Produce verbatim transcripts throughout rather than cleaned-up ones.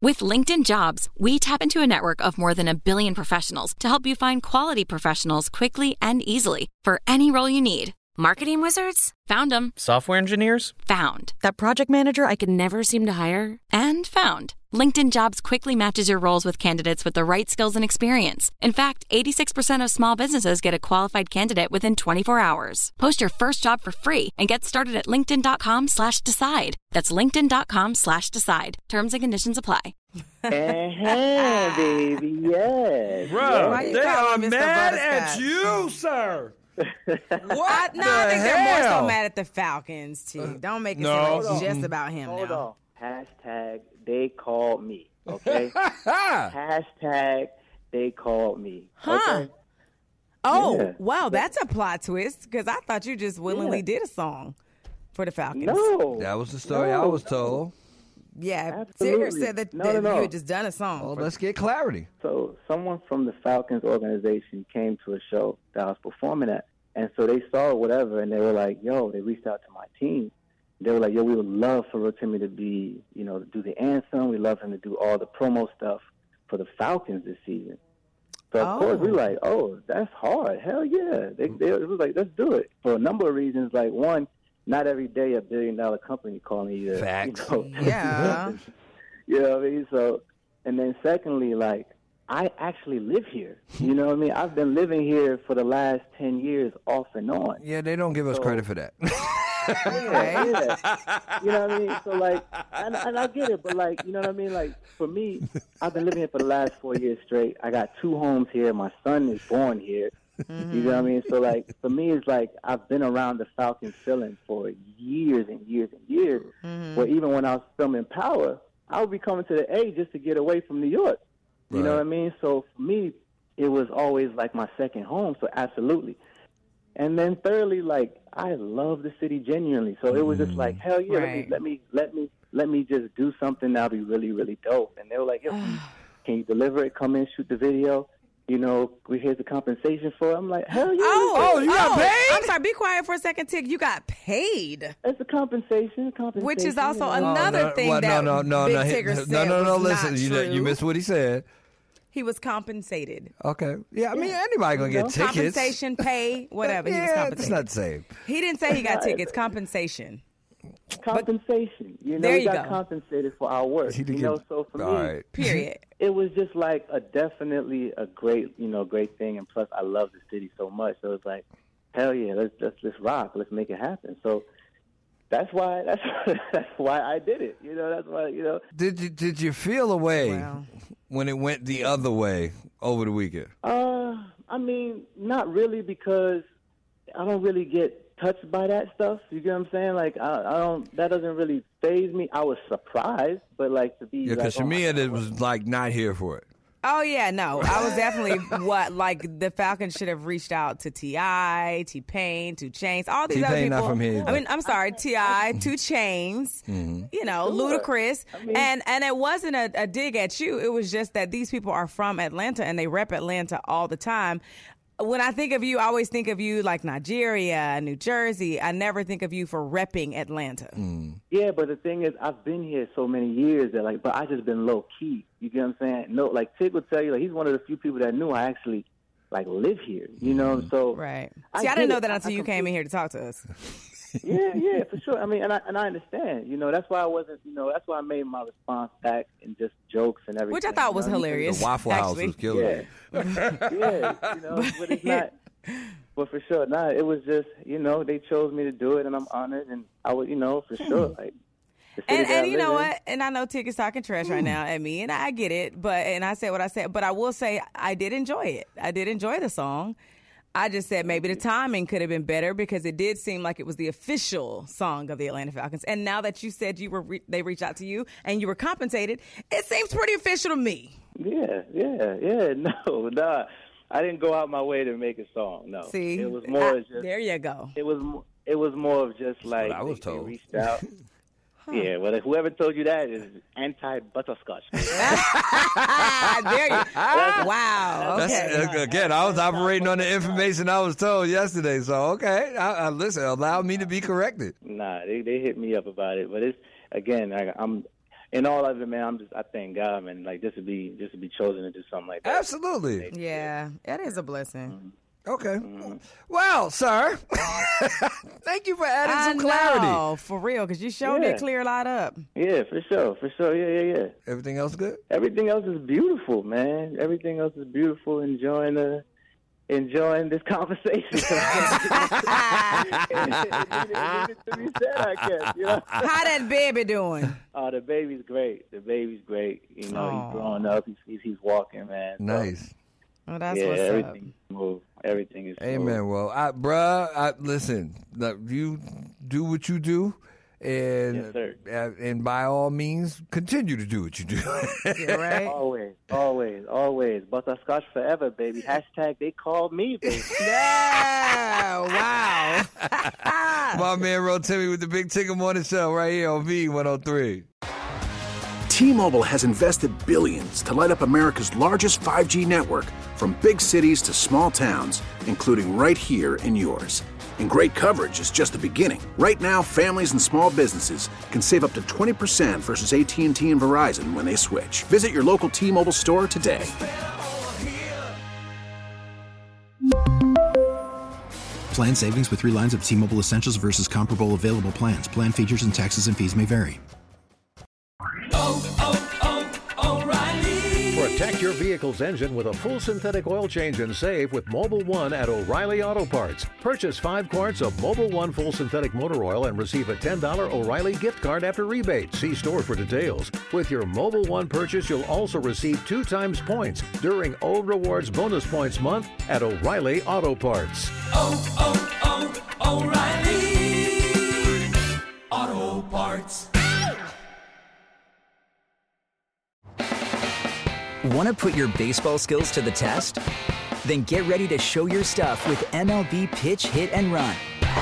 With LinkedIn Jobs, we tap into a network of more than a billion professionals to help you find quality professionals quickly and easily for any role you need. Marketing wizards? Found them. Software engineers? Found. That project manager I could never seem to hire? And found. LinkedIn Jobs quickly matches your roles with candidates with the right skills and experience. In fact, eighty-six percent of small businesses get a qualified candidate within twenty-four hours. Post your first job for free and get started at linkedin.com slash decide. That's linkedin.com slash decide. Terms and conditions apply. Uh-huh, baby, yes. Bro, yes. they are mad at you, sir. What? No, I think they're more so mad at the Falcons, too. Don't make it no. seem like it's just about him Hold now. on. Hashtag they called me, okay? Hashtag they called me. Huh. Okay? Oh, Yeah. wow, that's a plot twist, because I thought you just willingly Yeah. did a song for the Falcons. No. That was the story no. I was told. Yeah, Absolutely. Tigger said that, No, that no, no. you had just done a song. Well, for- let's get clarity. So someone from the Falcons organization came to a show that I was performing at. And so they saw whatever, and they were like, yo, they reached out to my team. They were like, yo, we would love for Rotimi to be, you know, to do the anthem. We love him to do all the promo stuff for the Falcons this season. So, of Oh. course, we were like, oh, that's hard. Hell yeah. They, they, it was like, let's do it. For a number of reasons. Like, one, not every day a billion-dollar company calling you. To, Facts. You know, Yeah. you know what I mean? So, and then secondly, like, I actually live here. You know what I mean? I've been living here for the last ten years off and on. Yeah, they don't give us So- credit for that. Yeah, yeah. You know what I mean? So, like, and, and I get it, but, like, you know what I mean? Like, for me, I've been living here for the last four years straight. I got two homes here. My son is born here. You know what I mean? So, like, for me, it's like I've been around the Falcons feeling for years and years and years. Where even when I was filming Power, I would be coming to the A just to get away from New York. You know Right. what I mean? So for me, it was always like my second home. So absolutely. And then thirdly, like I love the city genuinely. So it was just like, hell yeah, Right. let me let me let me let me just do something that'll be really really dope. And they were like, yo, can you- can you deliver it? Come in, shoot the video. You know, we here's the compensation for it. I'm like, hell yeah. Oh, Oh, you got paid? I'm sorry, be quiet for a second, Tig. You got paid. It's a compensation, compensation. Which is also you know? another Oh, no, thing well, that no, no, no, Big no, Tigger no, said no, no, no. was Listen, not you true. you missed what he said. He was compensated. Okay. Yeah, I mean anybody gonna get tickets. Compensation, pay, whatever. He was Yeah, compensated. it's not the same. He didn't say he got tickets. Compensation. Compensation. You know, There we you got go. compensated for our work. He did You know, get- so for all me, right. Period. it was just like a definitely a great, you know, great thing. And plus, I love the city so much. So it's like, hell yeah, let's let's let's rock, let's make it happen. So that's why that's that's why I did it. You know, that's why you know. Did you did you feel a way Wow. when it went the other way over the weekend? Uh, I mean, not really because I don't really get touched by that stuff. You get what I'm saying? Like I, I don't. That doesn't really faze me. I was surprised, but like to be Yeah, because like, to oh me my it God, was like not here for it. Oh, yeah, no. I was definitely what, like, the Falcons should have reached out to T I, T-Pain, two Chainz, all these other T-Pain people. not from here, I mean, I'm sorry, T I, two Chainz, you know, Ludacris. mean- and, and it wasn't a, a dig at you. It was just that these people are from Atlanta and they rep Atlanta all the time. When I think of you, I always think of you like Nigeria, New Jersey. I never think of you for repping Atlanta. Yeah, but the thing is, I've been here so many years that like, but I just been low key. You get what I'm saying? No, like Tig would tell you, like he's one of the few people that knew I actually like live here. You know, so Right. I See, I, get didn't know it. that I- until I you came in completely- here to talk to us. Yeah, yeah, for sure. I mean, and I and I understand. You know, that's why I wasn't. You know, that's why I made my response back in just jokes and everything. Which I thought you was know? hilarious. The Waffle House actually. was killing Yeah, it. yeah. You know, but it's not. But for sure, nah. It was just, you know, they chose me to do it, and I'm honored, and I would, you know, for sure, like. the city And, that I and you know live in- what? And I know Tig is talking trash right now at me, and I get it. But and I said what I said. But I will say I did enjoy it. I did enjoy the song. I just said maybe the timing could have been better because it did seem like it was the official song of the Atlanta Falcons. And now that you said you were, re- they reached out to you and you were compensated, it seems pretty official to me. Yeah, yeah, yeah. No, nah. I didn't go out my way to make a song. No. See, it was more I- just. there you go. It was. mo- It was more of just like I was they, they told. reached out. Yeah, well, whoever told you that is anti-butterscotch. there you. Wow. That's, Okay. uh, again, I was operating on the information I was told yesterday. So okay, I, I, listen, allow me to be corrected. Nah, they they hit me up about it, but it's again, I, I'm in all of it, man, I'm just I thank God, man. Like just to be just to be chosen to do something like that. Absolutely. Yeah, it is a blessing. Mm-hmm. Okay. Mm-hmm. Well, sir, thank you for adding I some clarity. know, for real, because you sure Yeah. did clear a lot up. Yeah, for sure, for sure. Yeah, yeah, yeah. Everything else good? Everything else is beautiful, man. Everything else is beautiful. Enjoying the, enjoying this conversation. It needed to be said, I guess. You know? How that baby doing? Oh, the baby's great. The baby's great. You know, Aww. he's growing up. He's he's, he's walking, man. So, Nice. Well, that's yeah, what's up. everything's smooth. Everything is smooth. Amen. Well, I, bruh, I, listen, look, you do what you do, and Yes, sir. uh, and by all means, continue to do what you do. Yeah, right? Always, always, always. Butterscotch forever, baby. Hashtag they called me, baby. Yeah, wow. My man Rotimi with the Big Ticket Morning Show right here on V one oh three. T-Mobile has invested billions to light up America's largest five G network, from big cities to small towns, including right here in yours. And great coverage is just the beginning. Right now, families and small businesses can save up to twenty percent versus A T and T and Verizon when they switch. Visit your local T-Mobile store today. Plan savings with three lines of T-Mobile Essentials versus comparable available plans. Plan features and taxes and fees may vary. Protect your vehicle's engine with a full synthetic oil change and save with Mobil one at O'Reilly Auto Parts. Purchase five quarts of Mobil one full synthetic motor oil and receive a ten dollars O'Reilly gift card after rebate. See store for details. With your Mobil one purchase, you'll also receive two times points during O Rewards Bonus Points Month at O'Reilly Auto Parts. Oh, oh, oh, O'Reilly Auto Parts. Want to put your baseball skills to the test? Then get ready to show your stuff with M L B Pitch, Hit, and Run.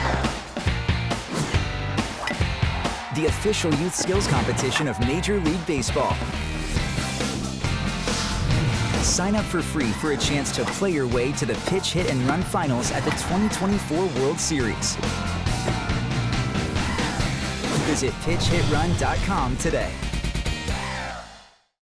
The official youth skills competition of Major League Baseball. Sign up for free for a chance to play your way to the Pitch, Hit, and Run finals at the twenty twenty-four World Series. Visit pitch hit run dot com today.